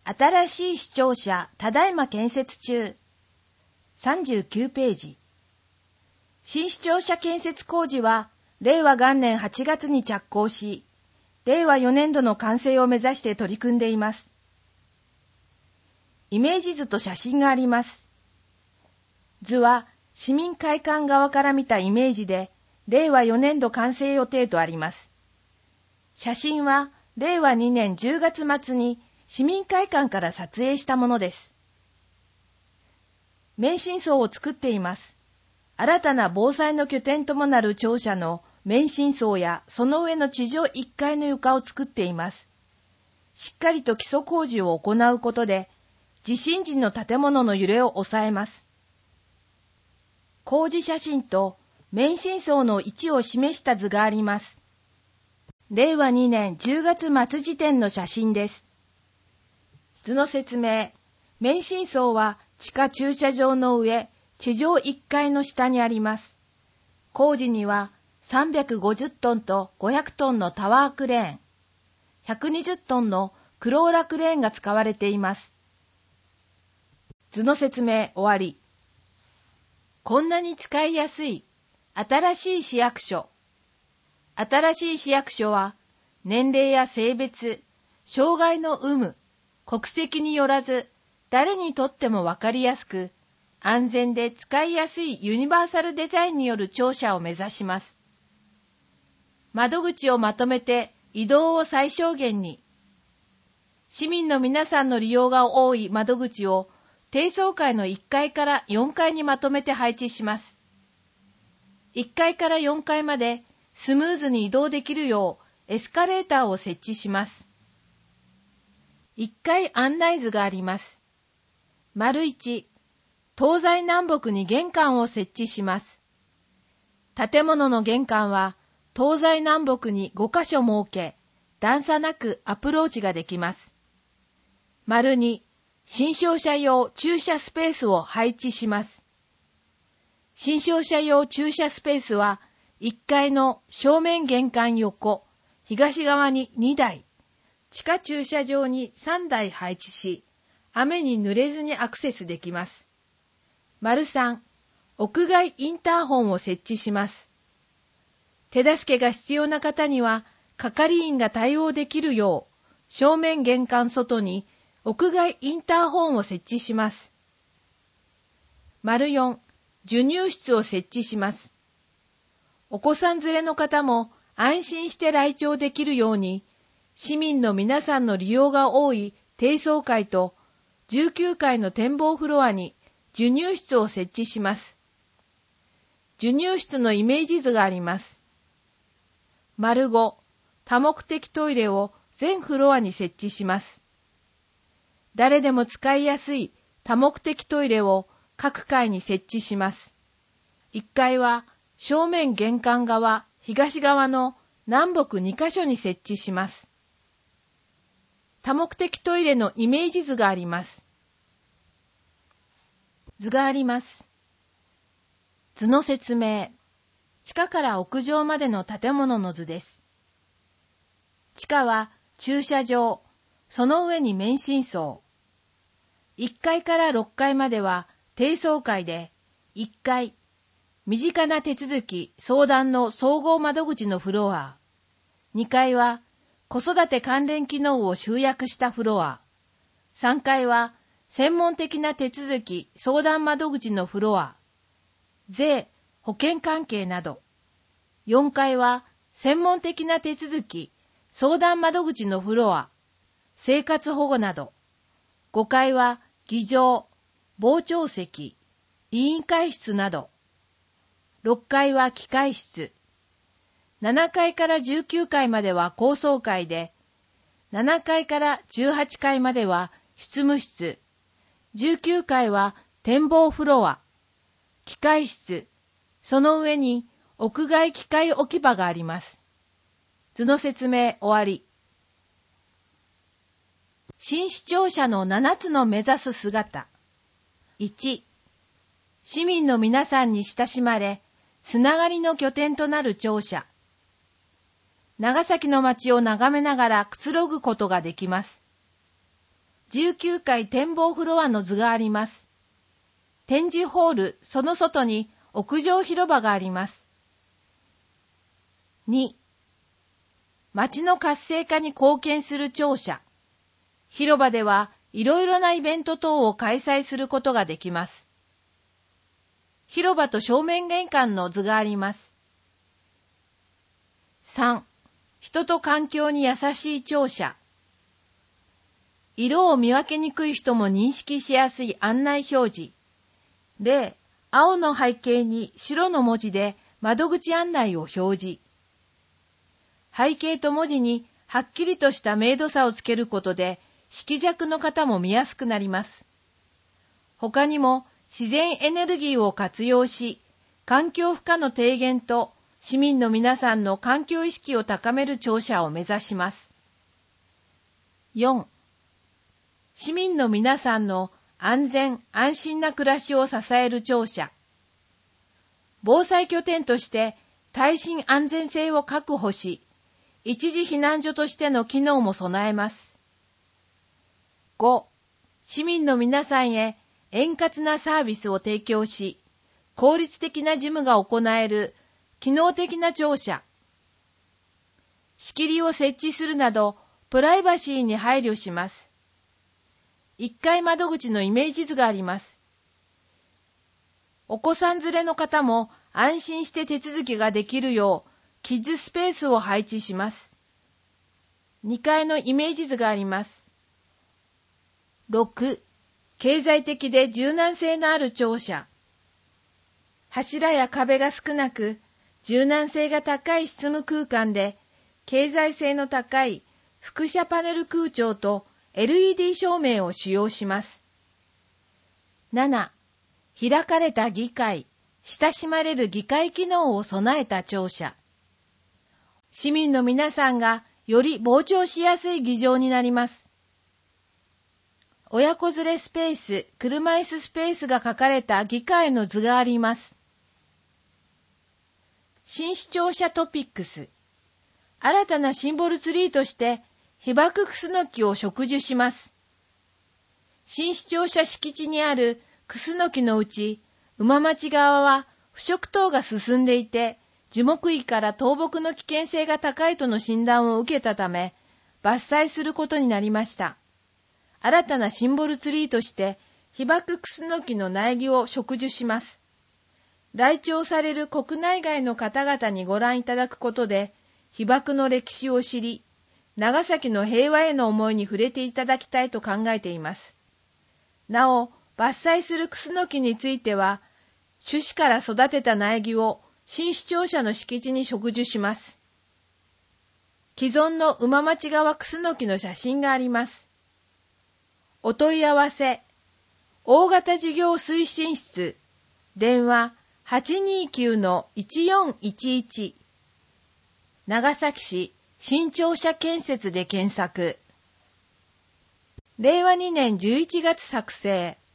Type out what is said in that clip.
新しい市庁舎ただいま建設中。39ページ。新市庁舎建設工事は令和元年8月に着工し、令和4年度の完成を目指して取り組んでいます。イメージ図と写真があります。図は市民会館側から見たイメージで、令和4年度完成予定とあります。写真は令和2年10月末に市民会館から撮影したものです。免震層を作っています。新たな防災の拠点ともなる庁舎の免震層やその上の地上1階の床を作っています。しっかりと基礎工事を行うことで、地震時の建物の揺れを抑えます。工事写真と免震層の位置を示した図があります。令和2年10月末時点の写真です。図の説明。免震層は地下駐車場の上、地上1階の下にあります。工事には350トンと500トンのタワークレーン、120トンのクローラクレーンが使われています。図の説明終わり。こんなに使いやすい新しい市役所。新しい市役所は年齢や性別、障害の有無、国籍によらず誰にとってもわかりやすく、安全で使いやすいユニバーサルデザインによる庁舎を目指します。窓口をまとめて移動を最小限に。市民の皆さんの利用が多い窓口を低層階の1階から4階にまとめて配置します。1階から4階までスムーズに移動できるようエスカレーターを設置します。1階案内図があります。丸1、東西南北に玄関を設置します。建物の玄関は東西南北に5カ所設け、段差なくアプローチができます。丸2、新商車用駐車スペースを配置します。新商車用駐車スペースは1階の正面玄関横、東側に2台、地下駐車場に3台配置し、雨に濡れずにアクセスできます。丸3、屋外インターホンを設置します。手助けが必要な方には、係員が対応できるよう、正面玄関外に屋外インターホンを設置します。丸4、授乳室を設置します。お子さん連れの方も安心して来庁できるように、市民の皆さんの利用が多い低層階と19階の展望フロアに授乳室を設置します。授乳室のイメージ図があります。丸5、多目的トイレを全フロアに設置します。誰でも使いやすい多目的トイレを各階に設置します。1階は正面玄関側、東側の南北2カ所に設置します。多目的トイレのイメージ図があります。図があります。図の説明。地下から屋上までの建物の図です。地下は駐車場、その上に免震層。1階から6階までは低層階で、1階、身近な手続き、相談の総合窓口のフロア。2階は子育て関連機能を集約したフロア。3階は専門的な手続き、相談窓口のフロア。税、保険関係など。4階は専門的な手続き、相談窓口のフロア。生活保護など。5階は議場、傍聴席、委員会室など。6階は機械室。7階から19階までは高層階で、7階から18階までは執務室。19階は展望フロア、機械室、その上に屋外機械置き場があります。図の説明終わり。新市庁舎の7つの目指す姿。1、市民の皆さんに親しまれ、つながりの拠点となる庁舎。長崎の街を眺めながらくつろぐことができます。 19階展望フロアの図があります。展示ホール、その外に屋上広場があります。2、町の活性化に貢献する庁舎。広場ではいろいろなイベント等を開催することができます。広場と正面玄関の図があります。3、人と環境に優しい庁舎。色を見分けにくい人も認識しやすい案内表示。例、青の背景に白の文字で窓口案内を表示。背景と文字にはっきりとした明度差をつけることで、色弱の方も見やすくなります。他にも自然エネルギーを活用し、環境負荷の低減と市民の皆さんの環境意識を高める庁舎を目指します。4、市民の皆さんの安全・安心な暮らしを支える庁舎。防災拠点として耐震安全性を確保し、一時避難所としての機能も備えます。5、市民の皆さんへ円滑なサービスを提供し、効率的な事務が行える機能的な庁舎。仕切りを設置するなど、プライバシーに配慮します。1階窓口のイメージ図があります。お子さん連れの方も安心して手続きができるよう、キッズスペースを配置します。2階のイメージ図があります。6、経済的で柔軟性のある庁舎。柱や壁が少なく、柔軟性が高い執務空間で、経済性の高い輻射パネル空調と LED 照明を使用します。7、開かれた議会、親しまれる議会機能を備えた庁舎。市民の皆さんがより傍聴しやすい議場になります。親子連れスペース、車椅子スペースが書かれた議会の図があります。新市庁舎トピックス。新たなシンボルツリーとして被爆クスノキを植樹します。新市庁舎敷地にあるクスノキのうち、馬町側は腐食等が進んでいて、樹木医から倒木の危険性が高いとの診断を受けたため、伐採することになりました。新たなシンボルツリーとして、被爆クスノキの苗木を植樹します。来庁される国内外の方々にご覧いただくことで、被爆の歴史を知り、長崎の平和への思いに触れていただきたいと考えています。なお、伐採するクスノキについては、種子から育てた苗木を新市庁舎の敷地に植樹します。既存の馬町側クスノキの写真があります。お問い合わせ、大型事業推進室、電話 829-1411、長崎市新庁舎建設で検索。令和2年11月作成。